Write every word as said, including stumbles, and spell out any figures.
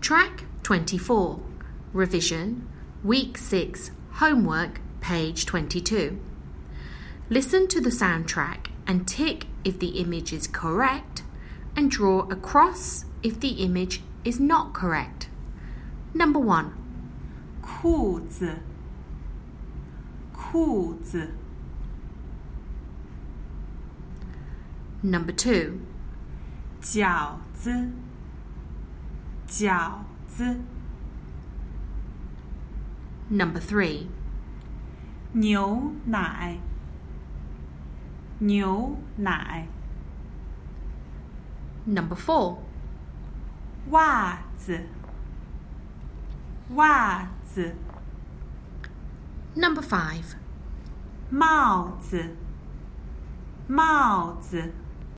Track twenty-four, Revision, Week six, Homework, page twenty-two. Listen to the soundtrack and tick if the image is correct and draw a cross if the image is not correct. Number one. 裤子，裤子。 Number two. 饺子，饺子。 Number three. 牛奶，牛奶。 Number four. 袜子，袜子。 Number five. 帽子，帽子。